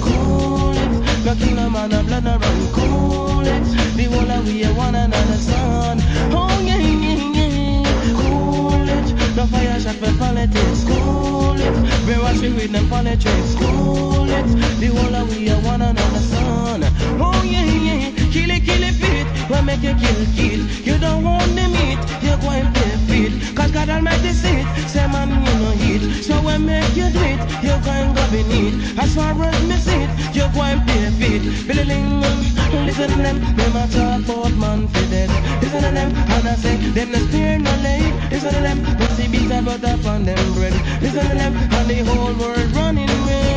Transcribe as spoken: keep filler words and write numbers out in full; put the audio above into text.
cool it. No kill a man, a blood, no run, cool it. The whole of we are one another son. Oh yeah, yeah, yeah, cool it. No fire shot for politics, cool it. We watch we with them politics, cool it. The whole of we are one another son. Oh yeah, yeah, kill it, kill it, fit. We make you kill, kill. You don't want the meat, you go and pay fit. Cause God Almighty said, say man you no eat. So when make you do it, you go and go beneath. As far as me see it, you go and pay fit. Billy Lingham, listen to them, them a talk about man for dead. Listen to them, and I say, them no spear no late. Listen to them, but see beat a butter upon them bread. Listen to them, and the whole world running red.